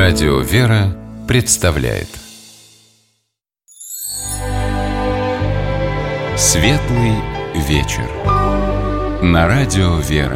Радио «Вера» представляет Светлый вечер на Радио «Вера».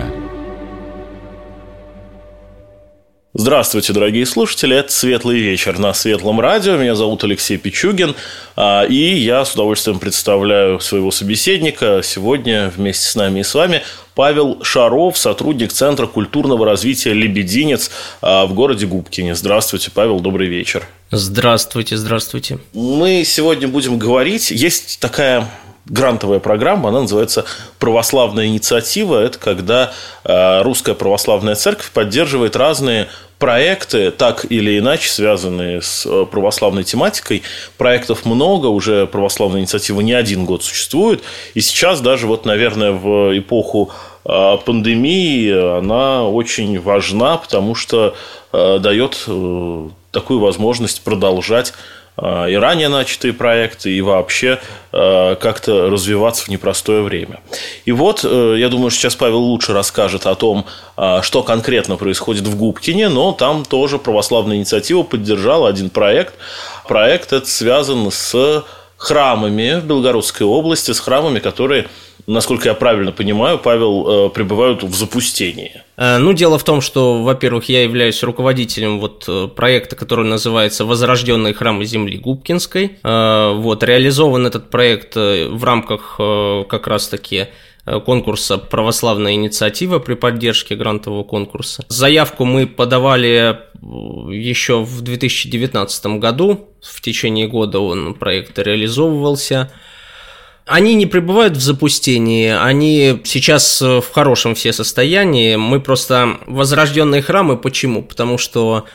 Здравствуйте, дорогие слушатели, это «Светлый вечер» на Светлом радио. Меня зовут Алексей Пичугин, и я с удовольствием представляю своего собеседника. Сегодня вместе с нами и с вами Павел Шаров, сотрудник Центра культурного развития «Лебединец» в городе Губкине. Здравствуйте, Павел, добрый вечер. Здравствуйте, здравствуйте. Мы сегодня будем говорить, есть такая грантовая программа, она называется «Православная инициатива». Это когда Русская Православная Церковь поддерживает разные проекты, так или иначе связанные с православной тематикой. Проектов много, уже православная инициатива не один год существует. И сейчас даже, наверное, в эпоху пандемии она очень важна, потому что дает такую возможность продолжать и ранее начатые проекты, и вообще как-то развиваться в непростое время. И я думаю, что сейчас Павел лучше расскажет о том, что конкретно происходит в Губкине, но там тоже православная инициатива поддержала один проект. Проект этот связан с храмами в Белгородской области, с храмами, которые, насколько я правильно понимаю, Павел, пребывают в запустении. Дело в том, что, во-первых, я являюсь руководителем проекта, который называется «Возрожденные храмы земли Губкинской». Реализован этот проект в рамках как раз-таки конкурса «Православная инициатива» при поддержке грантового конкурса. Заявку мы подавали еще в 2019 году. В течение года проект реализовывался. Они не пребывают в запустении, они сейчас в хорошем все состоянии. Мы просто возрожденные храмы, почему? Потому что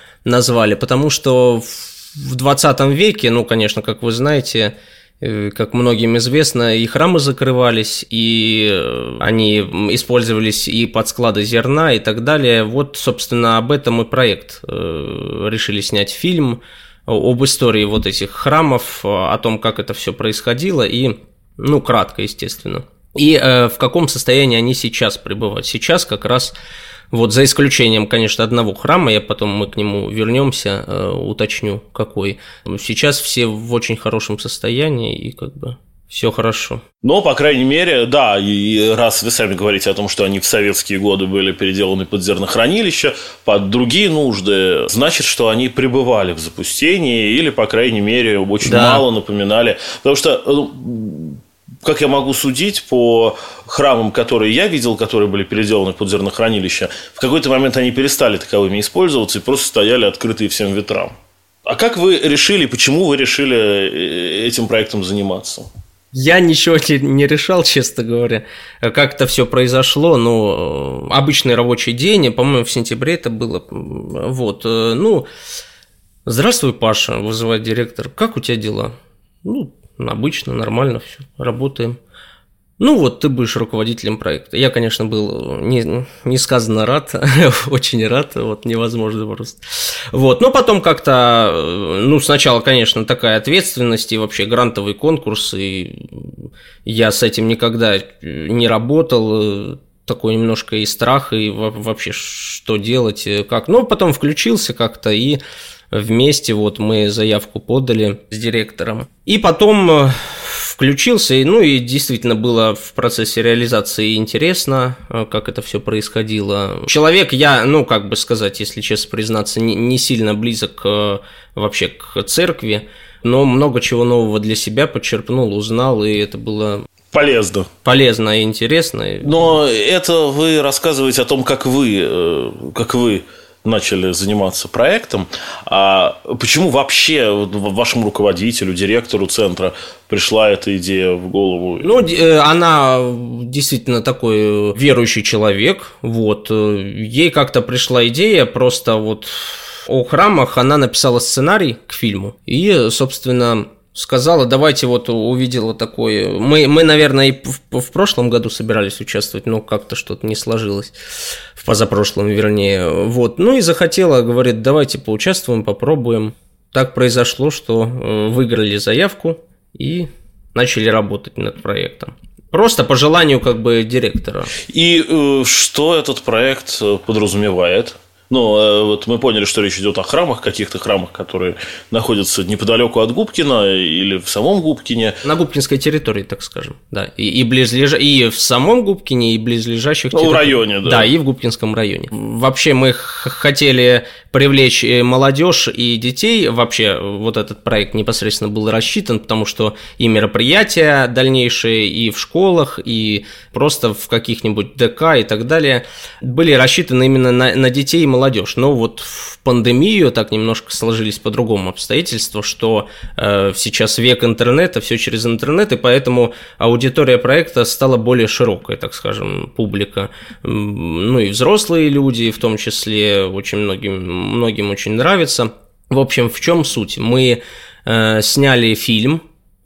в 20 веке, конечно, как вы знаете, как многим известно, и храмы закрывались, и они использовались и под склады зерна и так далее. Собственно, об этом и проект. Решили снять фильм об истории этих храмов, о том, как это все происходило, и кратко, естественно. И в каком состоянии они сейчас пребывают. Сейчас как раз, за исключением, конечно, одного храма, мы к нему вернемся, уточню, какой. Сейчас все в очень хорошем состоянии, и все хорошо. Но, по крайней мере, да, и раз вы сами говорите о том, что они в советские годы были переделаны под зернохранилища, под другие нужды, значит, что они пребывали в запустении или, по крайней мере, очень мало напоминали. Потому что, как я могу судить по храмам, которые я видел, которые были переделаны под зернохранилища, в какой-то момент они перестали таковыми использоваться и просто стояли открытые всем ветрам. А как вы решили, почему вы решили этим проектом заниматься? Я ничего не решал, честно говоря. Как это все произошло, обычный рабочий день, по-моему, в сентябре это было. Здравствуй, Паша, вызывает директор. Как у тебя дела? Обычно, нормально все, работаем. Ты будешь руководителем проекта. Я, конечно, был несказанно рад, очень рад, невозможно просто. Но потом как-то, сначала, конечно, такая ответственность и вообще грантовый конкурс, и я с этим никогда не работал, такой немножко и страх, и вообще что делать, как. Потом включился как-то, и вместе мы заявку подали с директором. И потом включился, и действительно было в процессе реализации интересно, как это все происходило. Человек я, если честно признаться, не сильно близок вообще к церкви, но много чего нового для себя почерпнул, узнал, и это было полезно и интересно. Но это вы рассказываете о том, как вы начали заниматься проектом. А почему вообще вашему руководителю, директору центра пришла эта идея в голову? Она действительно такой верующий человек. Ей как-то пришла идея просто о храмах. Она написала сценарий к фильму и, собственно, сказала, давайте увидела такое. Мы, наверное, и в прошлом году собирались участвовать, но как-то что-то не сложилось. В позапрошлом, вернее. И захотела, говорит, давайте поучаствуем, попробуем. Так произошло, что выиграли заявку и начали работать над проектом. Просто по желанию директора. И что этот проект подразумевает? Ну, вот мы поняли, что речь идет о храмах, каких-то храмах, которые находятся неподалеку от Губкина или в самом Губкине. На губкинской территории, так скажем, да. И в самом Губкине, и близлежащих территориях. В районе, да. Да, и в Губкинском районе. Вообще мы хотели привлечь молодежь и детей. Вообще вот этот проект непосредственно был рассчитан, потому что и мероприятия дальнейшие, и в школах, и просто в каких-нибудь ДК и так далее были рассчитаны именно на детей и молодежь. Но вот в пандемию так немножко сложились по-другому обстоятельства, что сейчас век интернета, все через интернет, и поэтому аудитория проекта стала более широкой, так скажем, публика. Ну и взрослые люди, в том числе, очень многим очень нравится. В общем, в чем суть? Мы сняли фильм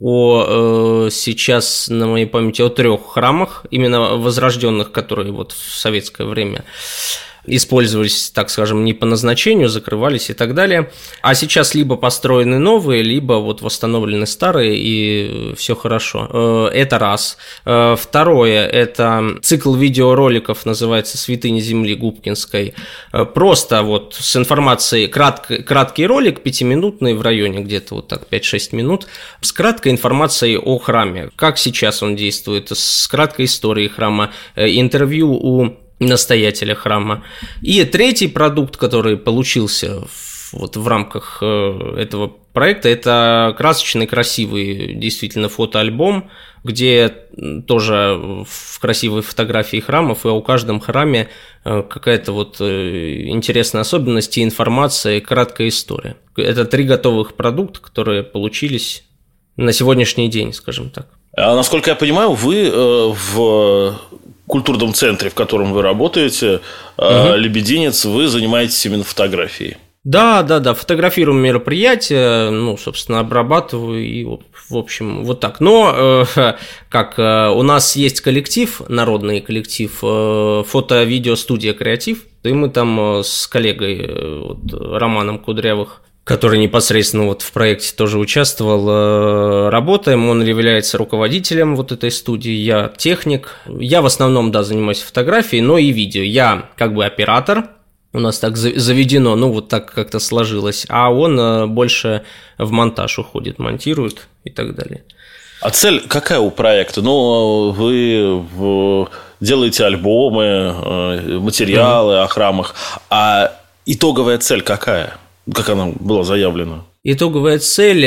сейчас, на моей памяти, о 3 храмах, именно возрожденных, которые вот в советское время использовались, так скажем, не по назначению, закрывались и так далее. А сейчас либо построены новые, либо вот восстановлены старые, и все хорошо. Это раз. Второе, это цикл видеороликов, называется «Святыни земли Губкинской». Просто вот с информацией, краткий ролик, 5-минутный, в районе где-то вот так 5-6 минут, с краткой информацией о храме, как сейчас он действует, с краткой историей храма, интервью у настоятеля храма. И третий продукт, который получился вот в рамках этого проекта, это красочный, красивый действительно фотоальбом, где тоже в красивой фотографии храмов, и у каждом храме какая-то вот интересная особенность и информация, и краткая история. Это 3 готовых продукта, которые получились на сегодняшний день, скажем так. А насколько я понимаю, вы в культурном центре, в котором вы работаете, «Лебединец», вы занимаетесь именно фотографией. Да, фотографирую мероприятия, собственно, обрабатываю, и, в общем, вот так. Но, у нас есть коллектив, народный коллектив, фото-видео-студия «Креатив», и мы там с коллегой Романом Кудрявых, который непосредственно вот в проекте тоже участвовал, работаем. Он является руководителем вот этой студии, я техник. Я в основном, занимаюсь фотографией, но и видео. Я как бы оператор, у нас так заведено, вот так как-то сложилось, а он больше в монтаж уходит, монтирует и так далее. А цель какая у проекта? Вы делаете альбомы, материалы о храмах, а итоговая цель какая? Как она была заявлена? Итоговая цель,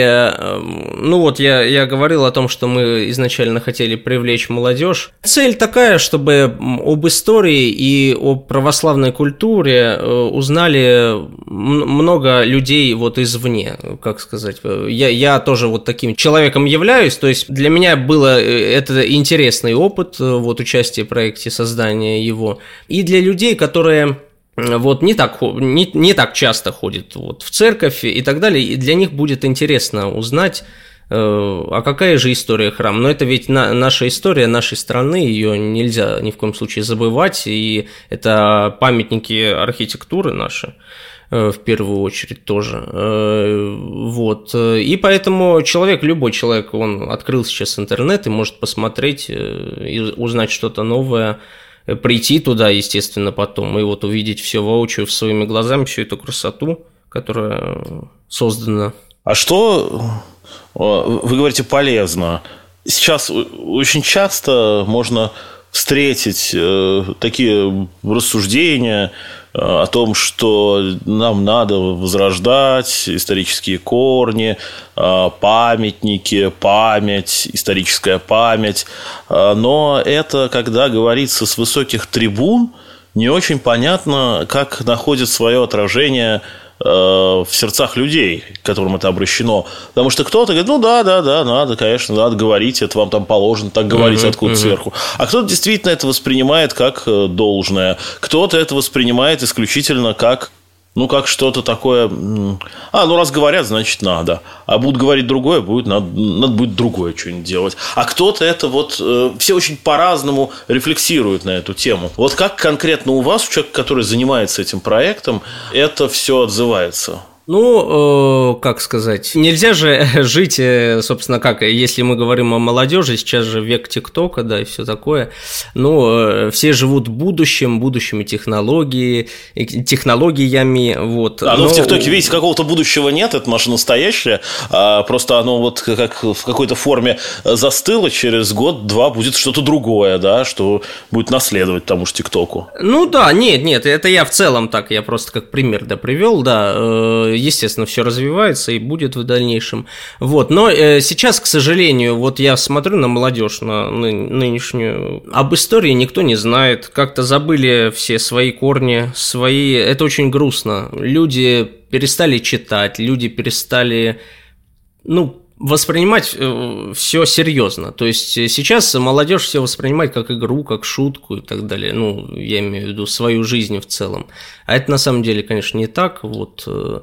я говорил о том, что мы изначально хотели привлечь молодежь. Цель такая, чтобы об истории и о православной культуре узнали много людей вот извне, как сказать. Я тоже вот таким человеком являюсь, то есть для меня было это интересный опыт, вот участие в проекте, создания его, и для людей, которые вот не так часто ходят вот в церковь и так далее, и для них будет интересно узнать, а какая же история храма. Но это ведь наша история нашей страны, ее нельзя ни в коем случае забывать, и это памятники архитектуры наши, в первую очередь тоже. Вот. И поэтому любой человек, он открыл сейчас интернет и может посмотреть и узнать что-то новое, прийти туда, естественно, потом, и вот увидеть все воочию своими глазами, всю эту красоту, которая создана. А что, вы говорите, полезно? Сейчас очень часто можно встретить такие рассуждения о том, что нам надо возрождать исторические корни, памятники, историческая память. Но это, когда говорится с высоких трибун, не очень понятно, как находит свое отражение в сердцах людей, к которым это обращено. Потому что кто-то говорит, надо, конечно, надо говорить, это вам там положено так говорить откуда-то сверху. А кто-то действительно это воспринимает как должное. Кто-то это воспринимает исключительно как что-то такое. Раз говорят, значит надо. А будут говорить другое, надо будет другое что-нибудь делать. А кто-то это все очень по-разному рефлексируют на эту тему. Вот как конкретно у вас, у человека, который занимается этим проектом, это все отзывается? Ну, как сказать, нельзя же жить, собственно, как, если мы говорим о молодежи, сейчас же век ТикТока, да, и все такое, ну, все живут будущими технологиями, вот. Но в ТикТоке, видите, какого-то будущего нет, это наше настоящее, просто оно вот как в какой-то форме застыло, через год-два будет что-то другое, да, что будет наследовать тому же ТикТоку. Ну да, нет, это я в целом так, я просто как пример, да, привел, да, естественно, все развивается и будет в дальнейшем. Вот. Но сейчас, к сожалению, вот я смотрю на молодежь, на нынешнюю, об истории никто не знает, как-то забыли все свои корни, это очень грустно. Люди перестали читать, люди перестали, воспринимать все серьезно. То есть сейчас молодежь все воспринимает как игру, как шутку и так далее. Я имею в виду свою жизнь в целом. А это на самом деле, конечно, не так. Вот.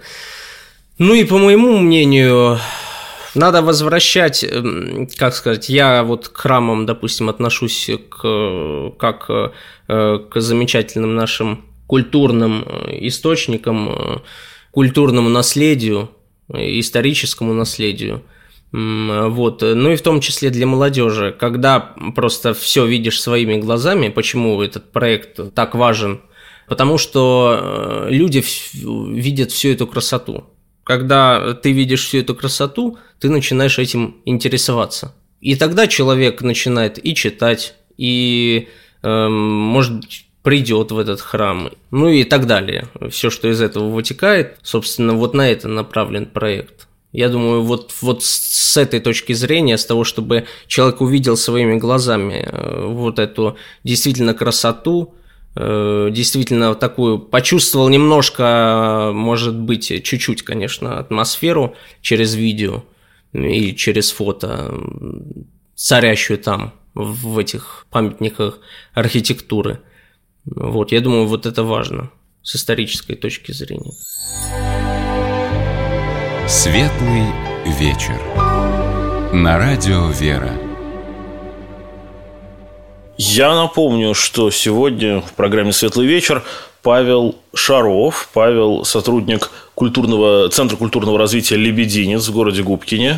И по моему мнению, надо возвращать, как сказать, я вот к храмам, допустим, отношусь как к замечательным нашим культурным источникам, культурному наследию, историческому наследию. Вот. И в том числе для молодежи, когда просто все видишь своими глазами, почему этот проект так важен, потому что люди видят всю эту красоту. Когда ты видишь всю эту красоту, ты начинаешь этим интересоваться. И тогда человек начинает и читать, и, может, придет в этот храм, и так далее. Все, что из этого вытекает, собственно, вот на это направлен проект. Я думаю, вот с этой точки зрения, с того, чтобы человек увидел своими глазами вот эту действительно красоту, действительно такую, почувствовал немножко, может быть, чуть-чуть, конечно, атмосферу через видео и через фото, царящую там, в этих памятниках архитектуры. Вот, я думаю, вот это важно с исторической точки зрения. Светлый вечер. На радио «Вера». Я напомню, что сегодня в программе «Светлый вечер» Павел Шаров. Павел – сотрудник Центра культурного развития «Лебединец» в городе Губкине.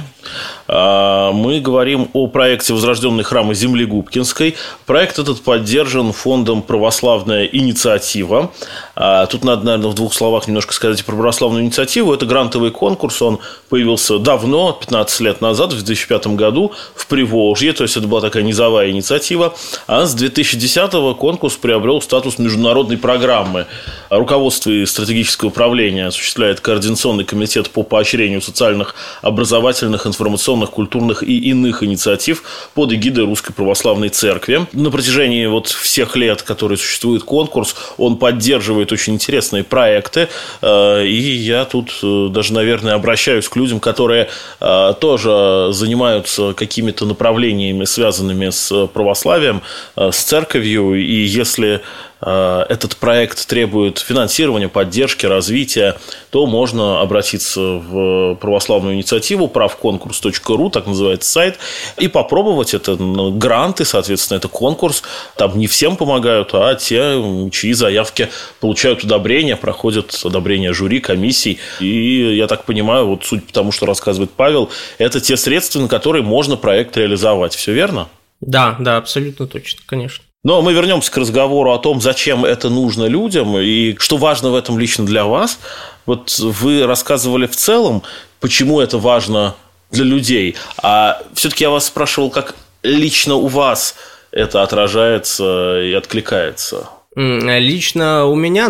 Мы говорим о проекте «Возрожденные храмы земли Губкинской». Проект этот поддержан фондом «Православная инициатива». Тут надо, наверное, в двух словах немножко сказать про православную инициативу. Это грантовый конкурс, он появился давно, 15 лет назад, в 2005 году, в Приволжье. То есть, это была такая низовая инициатива. А с 2010-го конкурс приобрел статус международной программы. Руководство и стратегическое управление осуществляет Координационный комитет по поощрению социальных, образовательных, информационных, культурных и иных инициатив под эгидой Русской Православной Церкви. На протяжении всех лет, которые существует конкурс, он поддерживает очень интересные проекты. И я тут даже, наверное, обращаюсь к людям, которые тоже занимаются какими-то направлениями, связанными с православием, с церковью. И если этот проект требует финансирования, поддержки, развития, то можно обратиться в православную инициативу правконкурс.ру, так называется сайт, и попробовать. Это гранты, соответственно, это конкурс. Там не всем помогают, а те, чьи заявки получают одобрение, проходят одобрение жюри, комиссий. И я так понимаю, судя по тому, что рассказывает Павел, это те средства, на которые можно проект реализовать. Все верно? Да, абсолютно точно, конечно. Но мы вернемся к разговору о том, зачем это нужно людям и что важно в этом лично для вас. Вот вы рассказывали в целом, почему это важно для людей. А все-таки я вас спрашивал, как лично у вас это отражается и откликается? Лично у меня,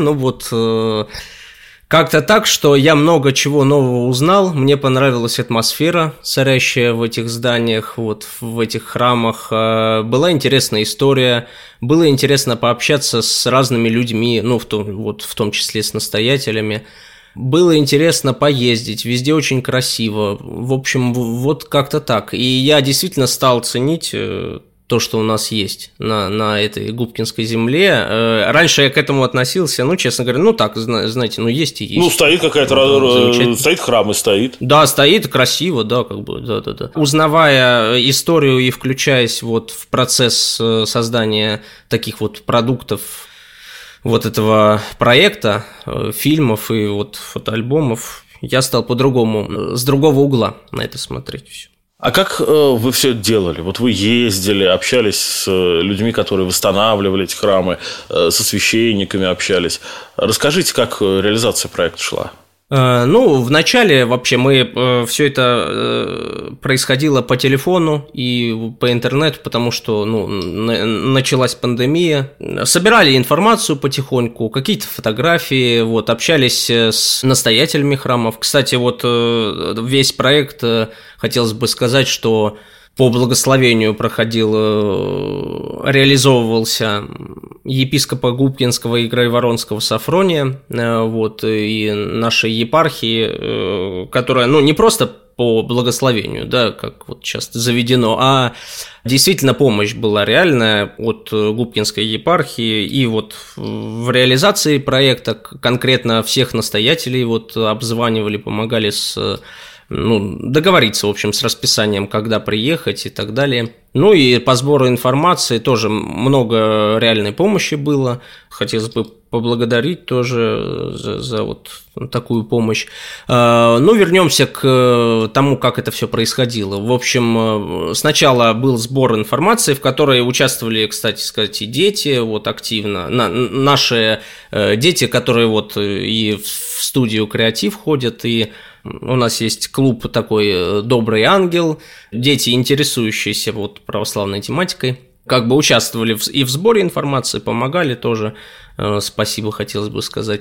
как-то так, что я много чего нового узнал, мне понравилась атмосфера, царящая в этих зданиях, в этих храмах, была интересная история, было интересно пообщаться с разными людьми, в том числе с настоятелями, было интересно поездить, везде очень красиво, в общем, как-то так, и я действительно стал ценить то, что у нас есть на этой Губкинской земле. Раньше я к этому относился, честно говоря, так, знаете, есть и есть. Стоит какая-то, стоит храм и стоит. Да, стоит красиво, да, да. Узнавая историю и включаясь в процесс создания таких продуктов этого проекта, фильмов и фотоальбомов, я стал по-другому, с другого угла на это смотреть все. А как вы все это делали? Вот вы ездили, общались с людьми, которые восстанавливали эти храмы, со священниками общались. Расскажите, как реализация проекта шла? Ну, вначале вообще все это происходило по телефону и по интернету, потому что началась пандемия. Собирали информацию потихоньку, какие-то фотографии, общались с настоятелями храмов. Кстати, весь проект, хотелось бы сказать, что по благословению реализовывался епископа Губкинского и Грайворонского Сафрония, и нашей епархии, которая, не просто по благословению, да, как часто заведено, а действительно помощь была реальная от Губкинской епархии, и в реализации проекта конкретно всех настоятелей обзванивали, помогали договориться, в общем, с расписанием, когда приехать и так далее. Ну и по сбору информации тоже много реальной помощи было. Хотелось бы поблагодарить тоже за такую помощь. Вернемся к тому, как это все происходило. В общем, сначала был сбор информации, в которой участвовали, кстати сказать, и дети активно. Наши дети, которые и в студию «Креатив» ходят, и у нас есть клуб такой «Добрый ангел», дети, интересующиеся православной тематикой, участвовали и в сборе информации, помогали тоже, спасибо, хотелось бы сказать.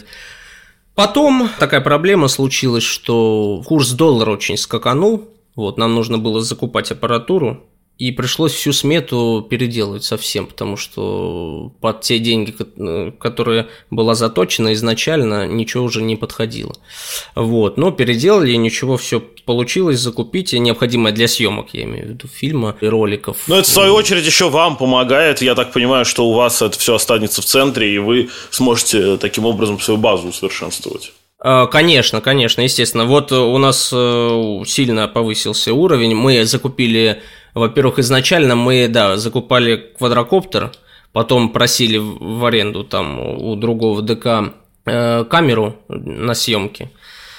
Потом такая проблема случилась, что курс доллара очень скаканул, нам нужно было закупать аппаратуру, и пришлось всю смету переделывать совсем, потому что под те деньги, которые была заточена изначально, ничего уже не подходило. Но переделали, и ничего, все получилось закупить, необходимое для съемок, я имею в виду, фильма и роликов. Но это, в свою очередь, еще вам помогает. Я так понимаю, что у вас это все останется в центре, и вы сможете таким образом свою базу усовершенствовать. Конечно, естественно. У нас сильно повысился уровень. Мы закупили, во-первых, изначально мы, закупали квадрокоптер, потом просили в аренду там у другого ДК камеру на съемки.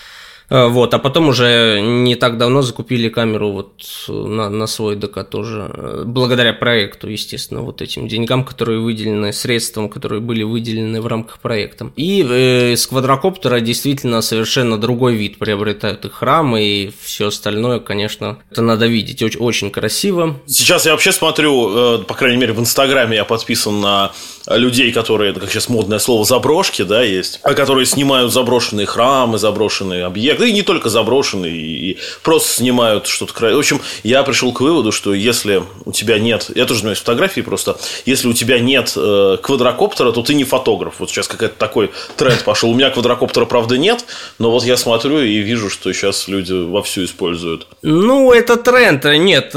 А потом уже не так давно закупили камеру на свой ДК тоже, благодаря проекту, естественно, этим деньгам, которые выделены, средствам, которые были выделены в рамках проекта. И с квадрокоптера действительно совершенно другой вид приобретают и храмы, и все остальное, конечно, это надо видеть, очень красиво. Сейчас я вообще смотрю, по крайней мере, в Инстаграме я подписан на людей, которые, это как сейчас модное слово, заброшки, есть, которые снимают заброшенные храмы, заброшенные объекты, и не только заброшенные, и просто снимают что-то. В общем, я пришел к выводу, что если у тебя нет, я тоже занимаюсь фотографией просто, если у тебя нет квадрокоптера, то ты не фотограф. Сейчас какой-то такой тренд пошел. У меня квадрокоптера, правда, нет, но я смотрю и вижу, что сейчас люди вовсю используют. Это тренд, нет,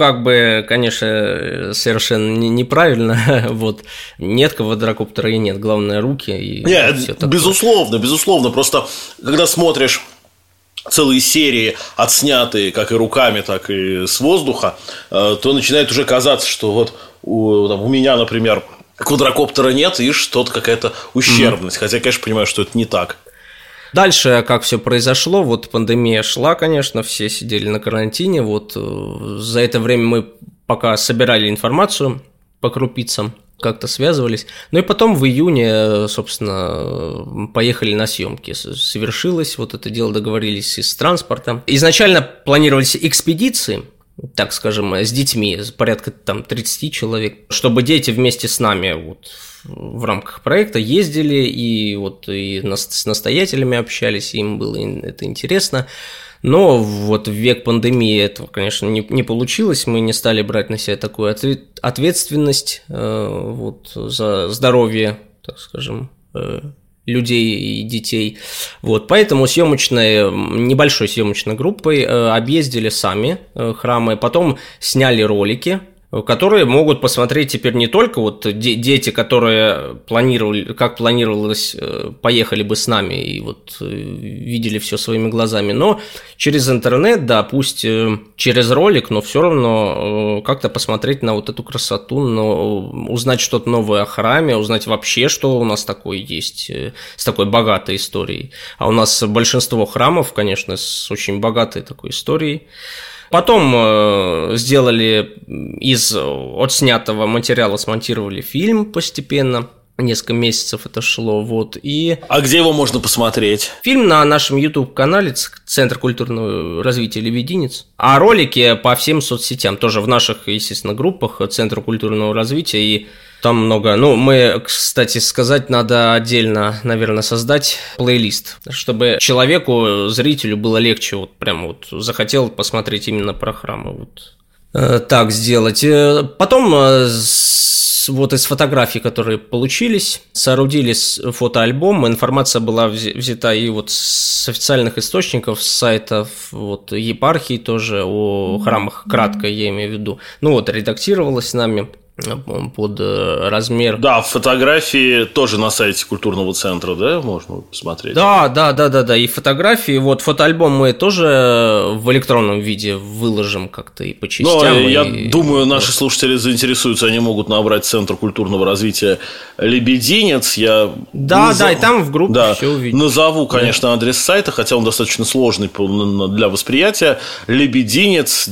конечно, совершенно неправильно, нет квадрокоптера и нет, главное руки. Нет, безусловно, просто когда смотришь целые серии, отснятые как и руками, так и с воздуха, то начинает уже казаться, что у меня, например, квадрокоптера нет, и что-то какая-то ущербность. Хотя, конечно, понимаю, что это не так. Дальше, как все произошло, пандемия шла, конечно, все сидели на карантине, за это время мы пока собирали информацию по крупицам, как-то связывались. И потом в июне, собственно, поехали на съемки. Совершилось это дело, договорились и с транспортом. Изначально планировались экспедиции, так скажем, с детьми, порядка 30 человек, чтобы дети вместе с нами в рамках проекта ездили и с настоятелями общались, им было это интересно. Но в век пандемии этого, конечно, не получилось. Мы не стали брать на себя такую ответственность за здоровье, так скажем, людей и детей. Поэтому небольшой съемочной группой объездили сами храмы, потом сняли ролики. которые могут посмотреть теперь не только вот дети, которые как планировалось, поехали бы с нами и вот видели все своими глазами, но через интернет, да, пусть через ролик, но все равно как-то посмотреть на вот эту красоту, но узнать что-то новое о храме, узнать вообще, что у нас такое есть, с такой богатой историей. А у нас большинство храмов, конечно, с очень богатой такой историей. Потом сделали из отснятого материала, смонтировали фильм постепенно. Несколько месяцев это шло, вот, и... А где его можно посмотреть? Фильм на нашем YouTube-канале «Центр культурного развития Лебединец», а ролики по всем соцсетям, тоже в наших, естественно, группах Центра культурного развития, и там много... Ну, мы, кстати сказать, надо отдельно, наверное, создать плейлист, чтобы человеку, зрителю было легче, вот прям вот захотел посмотреть именно про храмы, вот так сделать. Потом... Вот из фотографий, которые получились, соорудили фотоальбом. Информация была взята и вот с официальных источников, с сайтов вот, епархий тоже, о храмах, кратко я имею в виду. Ну вот, редактировалось нами под размер. Да, фотографии тоже на сайте культурного центра, да, можно посмотреть? Да, и фотографии, вот фотоальбом мы тоже в электронном виде выложим как-то и по частям. Но я думаю, наши слушатели заинтересуются, они могут набрать Центр культурного развития Лебединец. Да, и там в группе все увидите. Назову, конечно, адрес сайта, хотя он достаточно сложный для восприятия. Лебединец,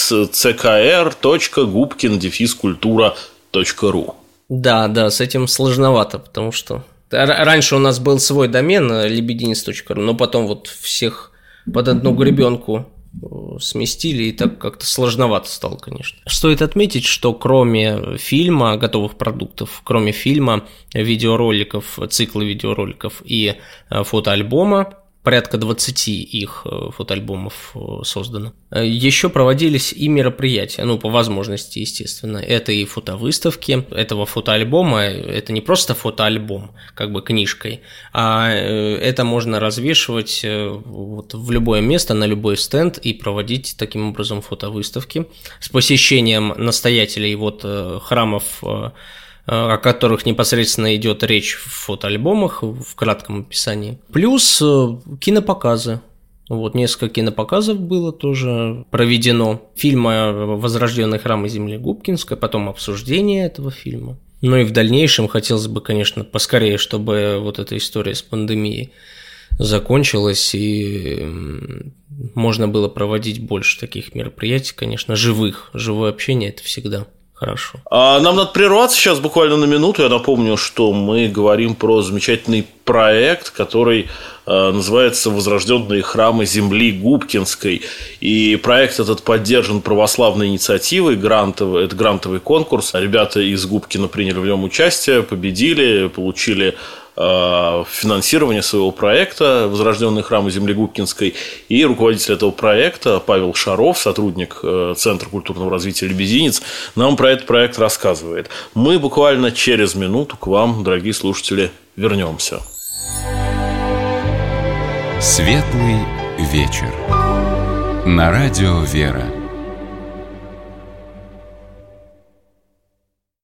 ckr.gubkin-kultura.ru. Да, с этим сложновато, потому что раньше у нас был свой домен lebedinец.ru, но потом вот всех под одну гребенку сместили, и так как-то сложновато стало, конечно. Стоит отметить, что кроме фильма, готовых продуктов, кроме фильма, видеороликов, цикла видеороликов и фотоальбома, порядка 20 их фотоальбомов создано. Еще проводились и мероприятия, по возможности, естественно. Это и фотовыставки этого фотоальбома. Это не просто фотоальбом, как бы книжкой, а это можно развешивать вот в любое место, на любой стенд и проводить таким образом фотовыставки с посещением настоятелей вот храмов, о которых непосредственно идет речь в фотоальбомах, в кратком описании. Плюс кинопоказы. Вот несколько кинопоказов было тоже проведено. Фильма «Возрожденный храм земли Губкинской», потом обсуждение этого фильма. Ну и в дальнейшем хотелось бы, конечно, поскорее, чтобы вот эта история с пандемией закончилась и можно было проводить больше таких мероприятий, конечно, живых. Живое общение – это всегда хорошо. Нам надо прерваться сейчас буквально на минуту. Я напомню, что мы говорим про замечательный проект, который называется «Возрожденные храмы земли Губкинской». И проект этот поддержан православной инициативой, это грантовый конкурс. Ребята из Губкина приняли в нем участие, победили, получили финансирование своего проекта «Возрожденные храмы земли Губкинской». И руководитель этого проекта Павел Шаров, сотрудник Центра культурного развития Лебединец, нам про этот проект рассказывает. Мы буквально через минуту к вам, дорогие слушатели, вернемся. Светлый вечер. На радио «Вера».